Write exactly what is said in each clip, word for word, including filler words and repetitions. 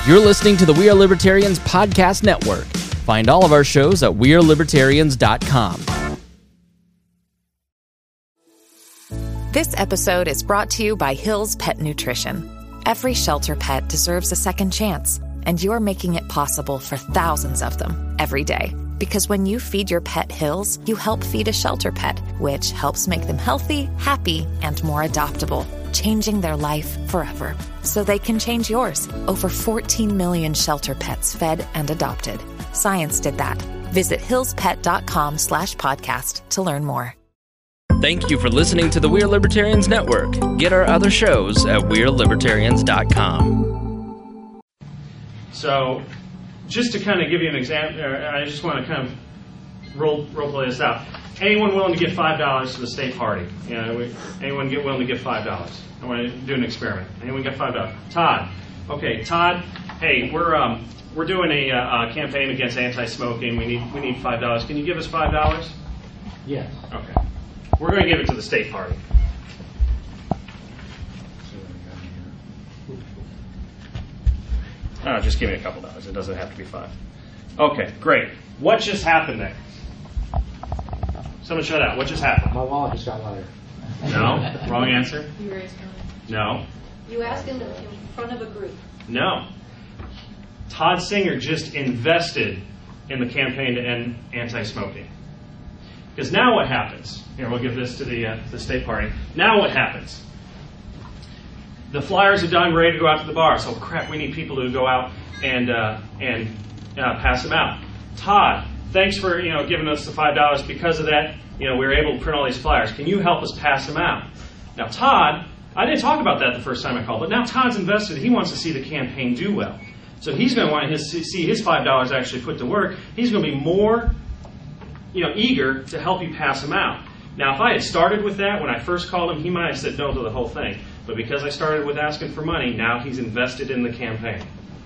You're listening to the We Are Libertarians Podcast Network. Find all of our shows at we are libertarians dot com. This episode is brought to you by Hill's Pet Nutrition. Every shelter pet deserves a second chance, and you're making it possible for thousands of them every day. Because when you feed your pet Hills, you help feed a shelter pet, which helps make them healthy, happy, and more adoptable, changing their life forever. So they can change yours. Over fourteen million shelter pets fed and adopted. Science did that. Visit hillspet.com slash podcast to learn more. Thank you for listening to the We Are Libertarians Network. Get our other shows at we are libertarians dot com. So, just to kind of give you an example, I just want to kind of role, role play this out. Anyone willing to give five dollars to the state party? You know, we, anyone get willing to give five dollars? I want to do an experiment. Anyone get five dollars? Todd. Okay, Todd. Hey, we're um, we're doing a, uh, a campaign against anti-smoking. We need we need five dollars. Can you give us five dollars? Yes. Okay. We're going to give it to the state party. Oh, just give me a couple dollars. It doesn't have to be five. Okay, great. What just happened there? Someone shut out. What just happened? My wallet just got lighter. No. Wrong answer. You raised money. No. You asked him in front of a group. No. Todd Singer just invested in the campaign to end anti-smoking. Because now what happens? Here, we'll give this to the, uh, the state party. Now what happens? The flyers are done, ready to go out to the bar. So crap, we need people to go out and uh, and uh, pass them out. Todd, thanks for you know giving us the five dollars. Because of that, you know we were able to print all these flyers. Can you help us pass them out? Now, Todd, I didn't talk about that the first time I called, but now Todd's invested. He wants to see the campaign do well, so he's going to want to see his five dollars actually put to work. He's going to be more, you know, eager to help you pass them out. Now, if I had started with that when I first called him, he might have said no to the whole thing. But because I started with asking for money, now he's invested in the campaign.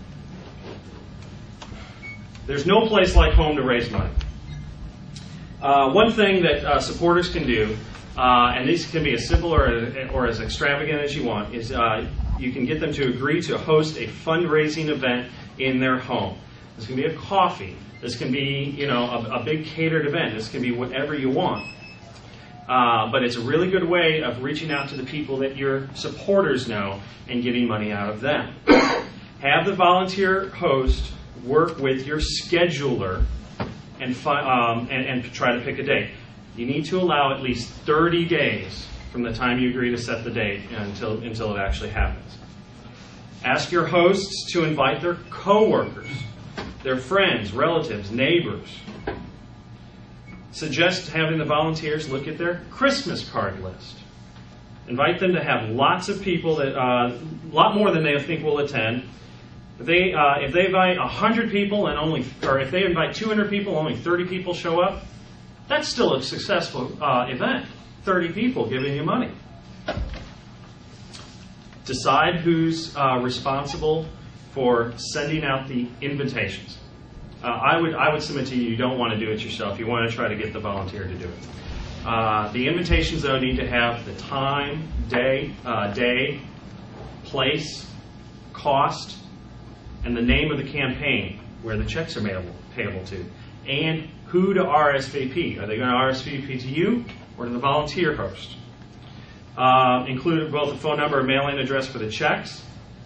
There's no place like home to raise money. Uh, one thing that uh, supporters can do, uh, and these can be as simple or, or as extravagant as you want, is uh, you can get them to agree to host a fundraising event in their home. This can be a coffee. This can be, you know, a, a big catered event. This can be whatever you want. Uh, but it's a really good way of reaching out to the people that your supporters know and getting money out of them. Have the volunteer host work with your scheduler and, fi- um, and, and try to pick a date. You need to allow at least thirty days from the time you agree to set the date until, until it actually happens. Ask your hosts to invite their coworkers, their friends, relatives, neighbors. Suggest having the volunteers look at their Christmas card list. Invite them to have lots of people, that uh, a lot more than they think will attend. If they uh, if they invite one hundred people and only, or if they invite two hundred people, only thirty people show up, that's still a successful uh, event. thirty people giving you money. Decide who's uh, responsible for sending out the invitations. Uh, I would I would submit to you, you don't want to do it yourself. You want to try to get the volunteer to do it. Uh, the invitations, though, need to have the time, day, uh, day, place, cost, and the name of the campaign, where the checks are payable, payable to, and who to R S V P. Are they going to R S V P to you or to the volunteer host? Uh, include both a phone number and mailing address for the checks.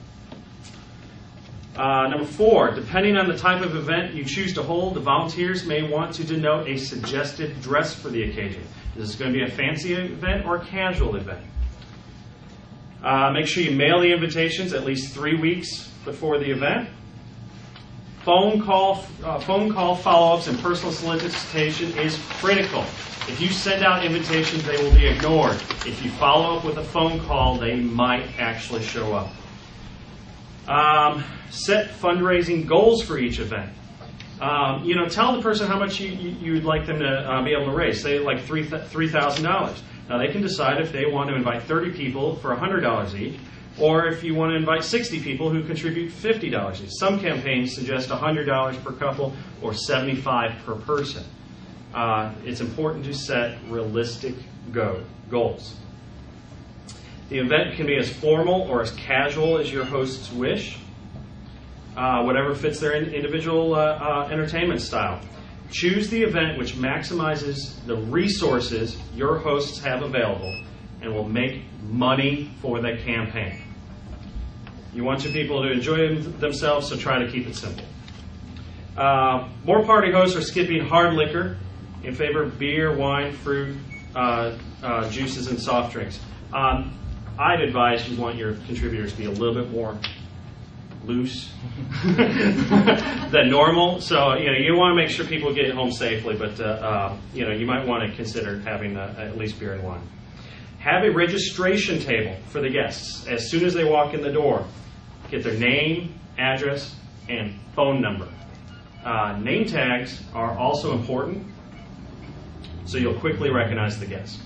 Uh, number four, depending on the type of event you choose to hold, the volunteers may want to denote a suggested dress for the occasion. Is this going to be a fancy event or a casual event? Uh, make sure you mail the invitations at least three weeks before the event. Phone call, uh, phone call follow-ups and personal solicitation is critical. If you send out invitations, they will be ignored. If you follow up with a phone call, they might actually show up. Um, set fundraising goals for each event. Um, you know, tell the person how much you, you, you'd like them to uh, be able to raise. Say like three three thousand dollars. Now they can decide if they want to invite thirty people for a hundred dollars each, or if you want to invite sixty people who contribute fifty dollars each. Some campaigns suggest a hundred dollars per couple or seventy five per person. Uh, it's important to set realistic go goals. The event can be as formal or as casual as your hosts wish. uh, whatever fits their in- individual uh, uh, entertainment style. Choose the event which maximizes the resources your hosts have available and will make money for the campaign. You want your people to enjoy themselves, so try to keep it simple. Uh, more party hosts are skipping hard liquor in favor of beer, wine, fruit, uh, uh, juices, and soft drinks. Um, I'd advise you want your contributors to be a little bit more loose than normal. So, you know, you want to make sure people get home safely, but, uh, uh, you know, you might want to consider having uh, at least beer and wine. Have a registration table for the guests. As soon as they walk in the door, get their name, address, and phone number. Uh, name tags are also important, so you'll quickly recognize the guest.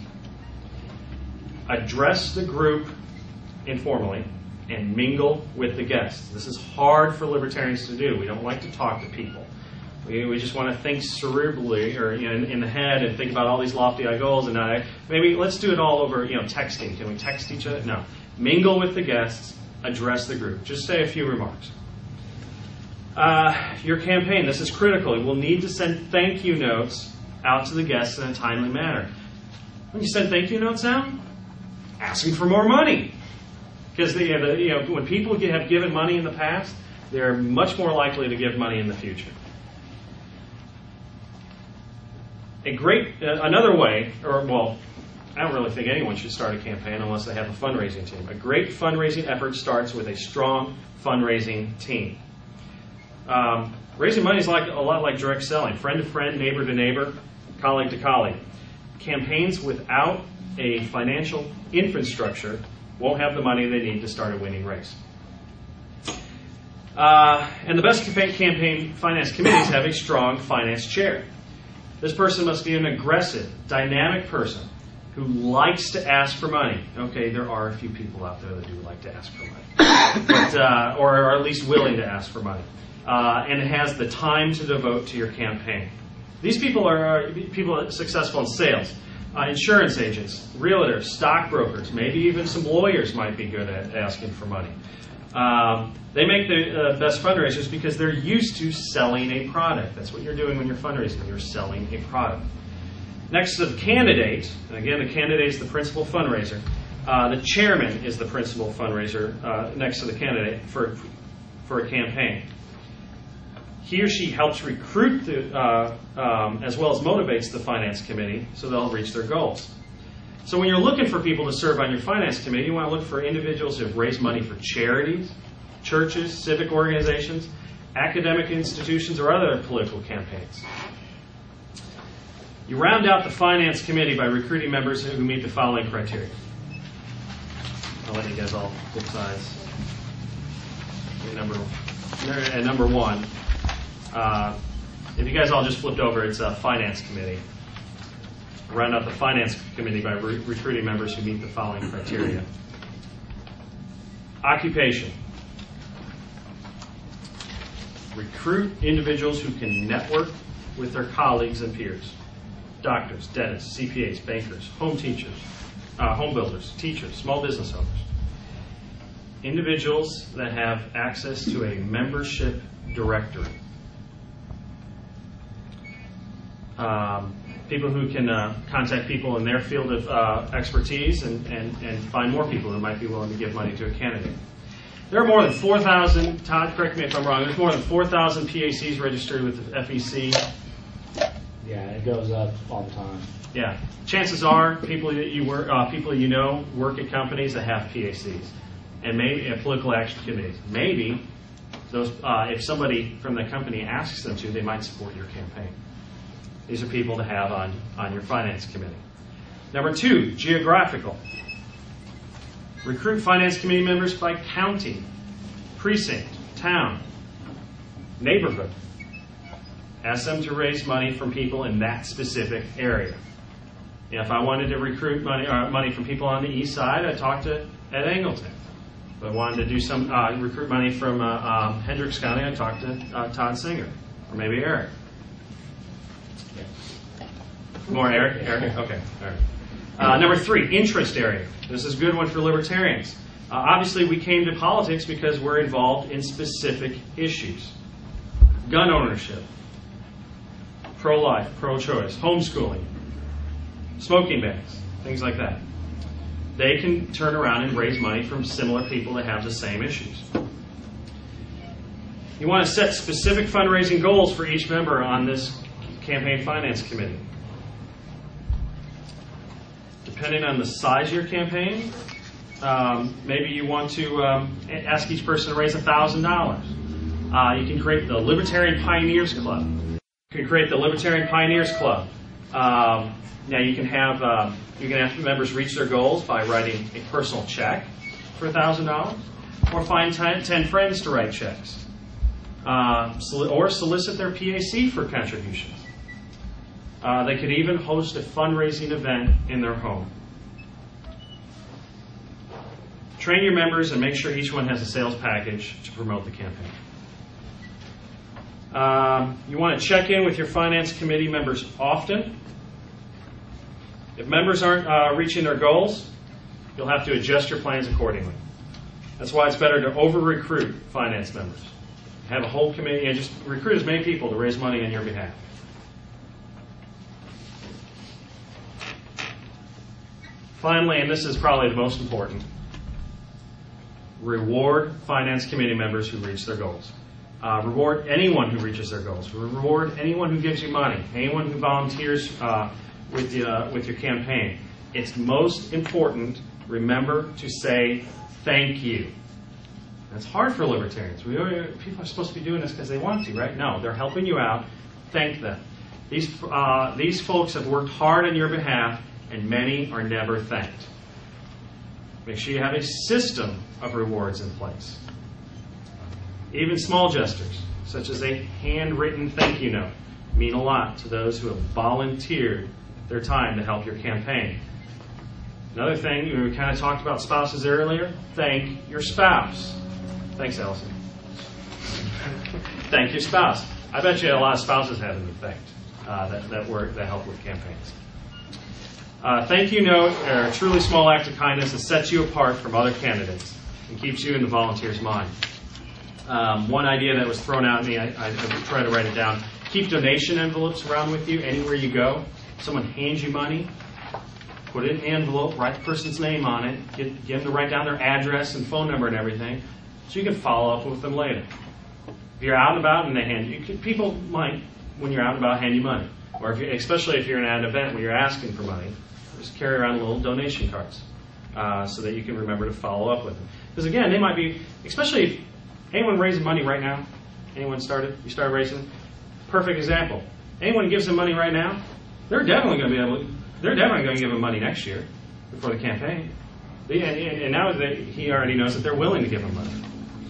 Address the group informally and mingle with the guests. This is hard for libertarians to do. We don't like to talk to people. We, we just want to think cerebrally or you know, in, in the head and think about all these lofty goals. And I, maybe let's do it all over, you know, texting. Can we text each other? No. Mingle with the guests. Address the group. Just say a few remarks. Uh, your campaign. This is critical. You will need to send thank you notes out to the guests in a timely manner. When you send thank you notes out, asking for more money. Because the, the, you know, when people get, have given money in the past, they're much more likely to give money in the future. A great, uh, another way, or well, I don't really think anyone should start a campaign unless they have a fundraising team. A great fundraising effort starts with a strong fundraising team. Um, raising money is like a lot like direct selling, friend to friend, neighbor to neighbor, colleague to colleague. Campaigns without a financial infrastructure won't have the money they need to start a winning race. Uh, and the best campaign finance committees have a strong finance chair. This person must be an aggressive, dynamic person who likes to ask for money. Okay, there are a few people out there that do like to ask for money, but, uh, or are at least willing to ask for money, uh, and has the time to devote to your campaign. These people are, are people successful in sales. Uh, insurance agents, realtors, stockbrokers, maybe even some lawyers might be good at asking for money. Um, they make the uh, best fundraisers because they're used to selling a product. That's what you're doing when you're fundraising. You're selling a product. Next to the candidate, and again, the candidate is the principal fundraiser. Uh, the chairman is the principal fundraiser uh, next to the candidate for, for a campaign. He or she helps recruit the, uh, um, as well as motivates the finance committee so they'll reach their goals. So when you're looking for people to serve on your finance committee, you want to look for individuals who have raised money for charities, churches, civic organizations, academic institutions, or other political campaigns. You round out the finance committee by recruiting members who meet the following criteria. I'll let you guys all flip sides. Number, and number one. Uh, if you guys all just flipped over, it's a finance committee. Round out the finance committee by re- recruiting members who meet the following criteria. Occupation. Recruit individuals who can network with their colleagues and peers. Doctors, dentists, C P As, bankers, home teachers, uh, home builders, teachers, small business owners. Individuals that have access to a membership directory. Um, people who can uh, contact people in their field of uh, expertise and, and, and find more people who might be willing to give money to a candidate. There are more than four thousand, Todd, correct me if I'm wrong, there's more than four thousand P A Cs registered with the F E C. Yeah, it goes up all the time. Yeah. Chances are people that you work, uh, people you know work at companies that have P A Cs and maybe uh, political action committees. Maybe those, uh, if somebody from the company asks them to, they might support your campaign. These are people to have on, on your finance committee. Number two, geographical. Recruit finance committee members by county, precinct, town, neighborhood. Ask them to raise money from people in that specific area. If I wanted to recruit money, uh, money from people on the east side, I'd talk to Ed Angleton. If I wanted to do some uh, recruit money from uh, um, Hendricks County, I'd talk to uh, Todd Singer, or maybe Eric. More Eric? Eric? Okay. All right. Uh, number three, interest area. This is a good one for libertarians. Uh, obviously, we came to politics because we're involved in specific issues. Gun ownership, pro-life, pro-choice, homeschooling, smoking bans, things like that. They can turn around and raise money from similar people that have the same issues. You want to set specific fundraising goals for each member on this campaign finance committee. Depending on the size of your campaign, um, maybe you want to um, ask each person to raise one thousand dollars. Uh, you can create the Libertarian Pioneers Club. You can create the Libertarian Pioneers Club. Um, now you can have uh, you can have members reach their goals by writing a personal check for one thousand dollars, or find ten, ten friends to write checks, uh, or solicit their P A C for contributions. Uh, they could even host a fundraising event in their home. Train your members and make sure each one has a sales package to promote the campaign. Um, you want to check in with your finance committee members often. If members aren't uh, reaching their goals, you'll have to adjust your plans accordingly. That's why it's better to over-recruit finance members. Have a whole committee and just recruit as many people to raise money on your behalf. Finally, and this is probably the most important, reward finance committee members who reach their goals. Uh, reward anyone who reaches their goals. Reward anyone who gives you money, anyone who volunteers uh, with, uh, with your campaign. It's most important, remember, to say thank you. That's hard for libertarians. We, people are supposed to be doing this because they want to, right? No, they're helping you out. Thank them. These, uh, these folks have worked hard on your behalf, and many are never thanked. Make sure you have a system of rewards in place. Even small gestures, such as a handwritten thank you note, mean a lot to those who have volunteered their time to help your campaign. Another thing, we kind of talked about spouses earlier, thank your spouse. Thanks, Allison. Thank your spouse. I bet you a lot of spouses haven't been thanked uh, that, that work, that help with campaigns. Uh, thank you note, or a truly small act of kindness that sets you apart from other candidates and keeps you in the volunteer's mind. Um, one idea that was thrown out at me, I, I, I try to write it down. Keep donation envelopes around with you anywhere you go. Someone hands you money, put it in an envelope, write the person's name on it, get, get them to write down their address and phone number and everything, so you can follow up with them later. If you're out and about and they hand you, people might, when you're out and about, hand you money. Or if you, especially if you're at an event where you're asking for money, just carry around little donation cards uh, so that you can remember to follow up with them. Because again, they might be, especially if anyone raising money right now, anyone started, you started raising, perfect example. Anyone gives them money right now, they're definitely going to be able to, they're definitely going to give them money next year before the campaign. They, and, and now they, he already knows that they're willing to give them money.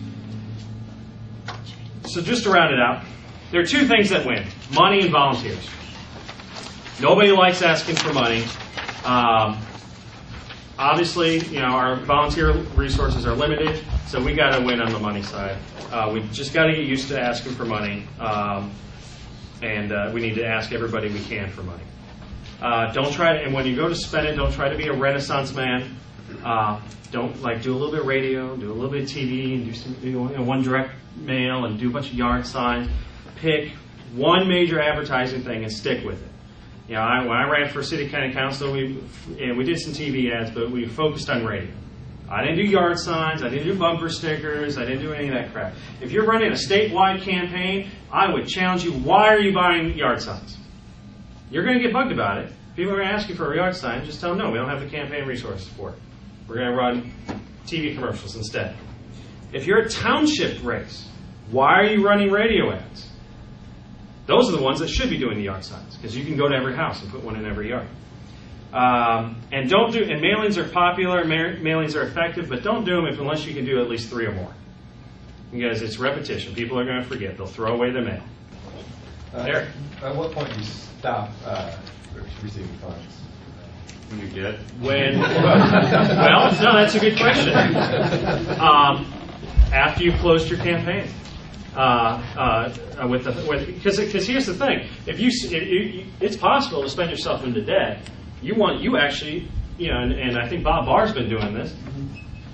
So just to round it out, there are two things that win, money and volunteers. Nobody likes asking for money. Um, obviously, you know, our volunteer resources are limited, so we got to win on the money side. Uh, we just got to get used to asking for money, um, and uh, we need to ask everybody we can for money. Uh, don't try to, and when you go to spend it, don't try to be a Renaissance man. Uh, don't like do a little bit of radio, do a little bit of T V, and do some, you know, one direct mail, and do a bunch of yard signs. Pick one major advertising thing and stick with it. You know, I, when I ran for city county council, we and we did some T V ads, but we focused on radio. I didn't do yard signs, I didn't do bumper stickers, I didn't do any of that crap. If you're running a statewide campaign, I would challenge you, why are you buying yard signs? You're going to get bugged about it. People are going to ask you for a yard sign, just tell them, no, we don't have the campaign resources for it. We're going to run T V commercials instead. If you're a township race, why are you running radio ads? Those are the ones that should be doing the yard signs, because you can go to every house and put one in every yard. Um, and don't do. And mailings are popular, ma- mailings are effective, but don't do them if, unless you can do at least three or more, because it's repetition. People are going to forget. They'll throw away their mail. Uh, Eric, at what point do you stop uh, receiving funds? when you get when? Well, no, that's a good question. Um, after you've closed your campaign. Uh, uh, with the because because here's the thing, if you it, it's possible to spend yourself into debt. You want you actually you know, and, and I think Bob Barr's been doing this.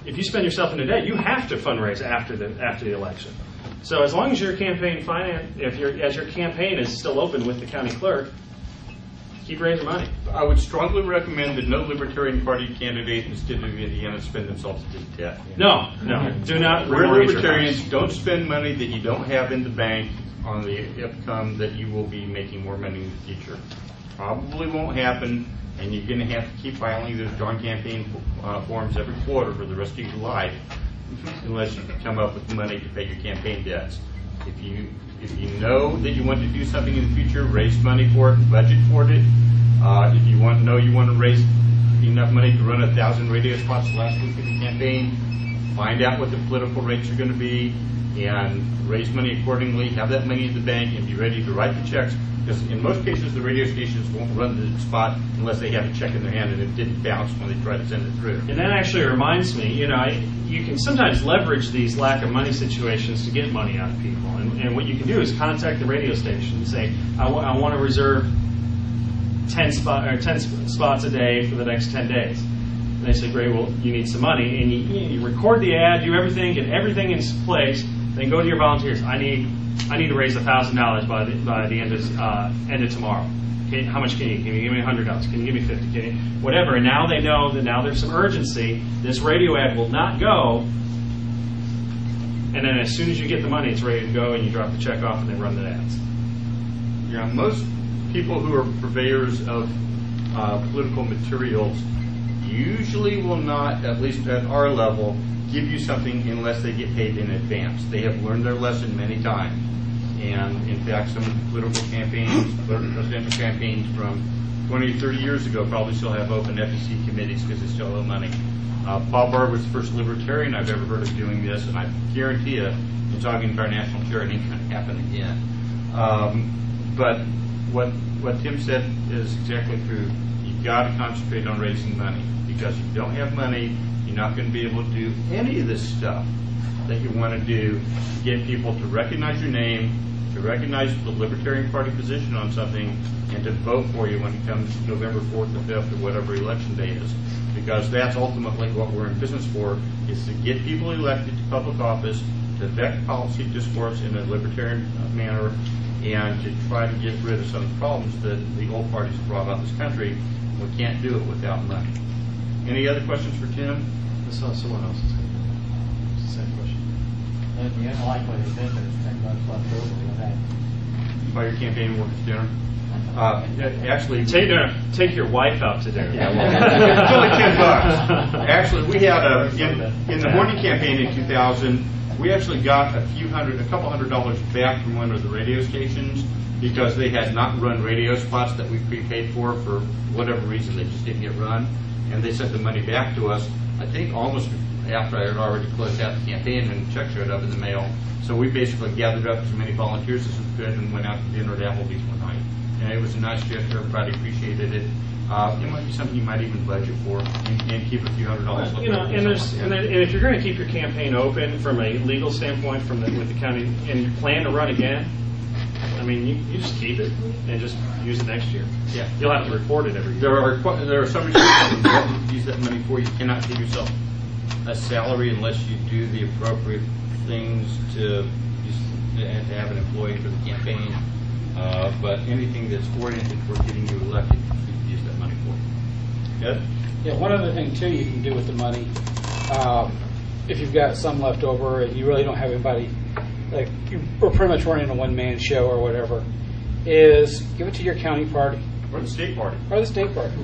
if you spend yourself into debt, you have to fundraise after the after the election. So as long as your campaign finance, if your as your campaign is still open with the county clerk, keep raising money. I would strongly recommend that no Libertarian Party candidate in the state of Indiana spend themselves into debt. No, no, do not. We're remortgage your Libertarians. house. Don't spend money that you don't have in the bank on the outcome that you will be making more money in the future. Probably won't happen, and you're going to have to keep filing those darn campaign uh, forms every quarter for the rest of your life, unless you come up with money to pay your campaign debts. If you if you know that you want to do something in the future, raise money for it, budget for it. Uh, if you want know you want to raise enough money to run a thousand radio spots last week of the campaign, find out what the political rates are going to be, and raise money accordingly. Have that money in the bank, and be ready to write the checks. Because in most cases, the radio stations won't run the spot unless they have a check in their hand and it didn't bounce when they try to send it through. And that actually reminds me, you know, I, you can sometimes leverage these lack of money situations to get money out of people. And, and what you can do is contact the radio station and say, I, w- I want to reserve ten, spot, or ten sp- spots a day for the next ten days. And they say, great, well, you need some money. And you, you record the ad, do everything, get everything in place, then go to your volunteers. I need I need to raise one thousand dollars by the by the end of uh, end of tomorrow. Okay, how much can you? Can you give me one hundred dollars? Can you give me fifty? Can you, whatever. And now they know that now there's some urgency. This radio ad will not go. And then as soon as you get the money, it's ready to go, and you drop the check off, and they run the ads. Yeah, most people who are purveyors of uh, political materials usually will not, at least at our level, give you something unless they get paid in advance. They have learned their lesson many times. And in fact, some of the political campaigns, presidential campaigns from twenty, thirty years ago probably still have open F E C committees because they still owe money. Uh, Bob Barr was the first Libertarian I've ever heard of doing this, and I guarantee you, in talking to our national chair, it ain't going to happen again. Um, but what what Tim said is exactly true. You've got to concentrate on raising money, because if you don't have money, you're not going to be able to do any of this stuff that you want to do to get people to recognize your name, to recognize the Libertarian Party position on something, and to vote for you when it comes November fourth or fifth or whatever election day is. Because that's ultimately what we're in business for, is to get people elected to public office, to affect policy discourse in a libertarian manner, and to try to get rid of some of the problems that the old parties have brought about this country. We can't do it without money. Any other questions for Tim? I saw someone else's. It's the same question. And the unlikely event that it's ten bucks left over, you'll have. Buy your campaign workers dinner. Uh, actually, Take, no, take your wife out to dinner. Yeah, well, it's only ten bucks. Actually, we had a in, in the morning campaign in two thousand. We actually got a few hundred, a couple hundred dollars back from one of the radio stations because they had not run radio spots that we prepaid for for whatever reason. They just didn't get run, and they sent the money back to us. I think almost after I had already closed out the campaign and the check showed up in the mail. So we basically gathered up as many volunteers as we could and went out to dinner at Applebee's one night. And it was a nice gesture. Everybody appreciated it. Uh, it might be something you might even budget for and, and keep a few hundred dollars left. You know, over and there's something and, like then, and if you're going to keep your campaign open from a legal standpoint, from the, with the county, and you plan to run again, I mean, you, you just keep it and just use it next year. Yeah. You'll have to report it every year. There are qu- there are some restrictions on what you use that money for. You cannot give yourself a salary unless you do the appropriate things to use, and to have an employee for the campaign. Uh, but anything that's oriented toward getting you elected, you can use that money for. Good? Yeah, one other thing too you can do with the money, um, if you've got some left over and you really don't have anybody, like you're pretty much running a one-man show or whatever, is give it to your county party. Or the state party. Or the state party.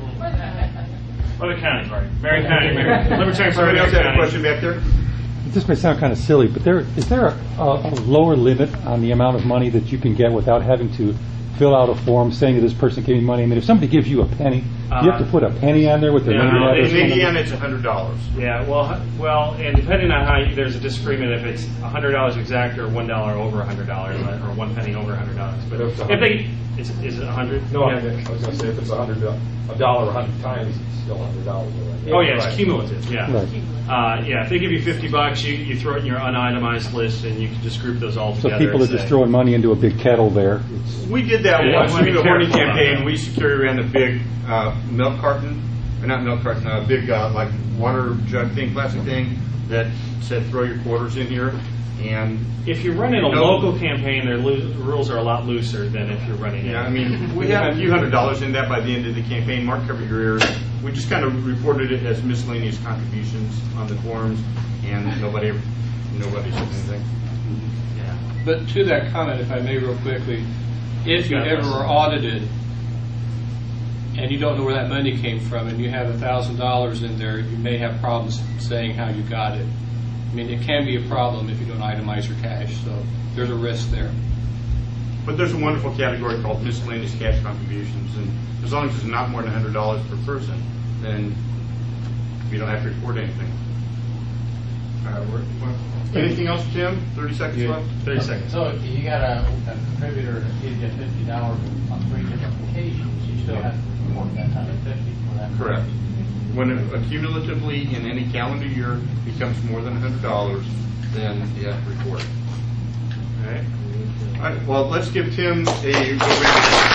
Or the county party. Marion County. Marion, Libertarian Party. Somebody else had a County. question back there? This may sound kind of silly, but there is there a, a lower limit on the amount of money that you can get without having to fill out a form saying that this person gave me money? I mean, if somebody gives you a penny, Uh, you have to put a penny on there with their yeah, name and no, address. In Indiana, it's one hundred dollars. Yeah, well, well, and depending on how you, there's a disagreement if it's one hundred dollars exact or one dollar over one hundred dollars or one penny over one hundred dollars. But If it's if they, is, is it one hundred? No, yeah. I was going to say if it's a hundred, a dollar a hundred times, it's still a hundred dollars. Oh yeah, it's cumulative. Yeah, Right. uh, yeah. If they give you fifty bucks, you, you throw it in your unitemized list, and you can just group those all So together. people are and just say- throwing money into a big kettle there. It's, We did that Yeah, once you wanna through be the Horny careful about campaign. that. We used to carry around a big uh, milk carton, or not milk carton, a big uh, like water jug thing, plastic thing that said throw your quarters in here. And if you're running a no, local campaign, their lo- rules are a lot looser than if you're running. Yeah, it. I mean, we had a few hundred dollars in that by the end of the campaign. Mark, cover your ears. We just kind of reported it as miscellaneous contributions on the forms, and nobody, nobody said anything. Yeah. But to that comment, if I may, real quickly, if you Yeah, ever that's- are audited and you don't know where that money came from, and you have a thousand dollars in there, you may have problems saying how you got it. I mean, it can be a problem if you don't itemize your cash, so there's a risk there. But there's a wonderful category called miscellaneous cash contributions, and as long as it's not more than one hundred dollars per person, then you don't have to report anything. All right, we're, well, anything else, Tim? thirty seconds left? thirty seconds. So if you got a, a contributor that gives you fifty dollars on three different occasions, you still have to report that one hundred fifty for that. Correct. When it accumulatively in any calendar year becomes more than one hundred dollars, then you have to report. All right. All right. Well, let's give Tim a.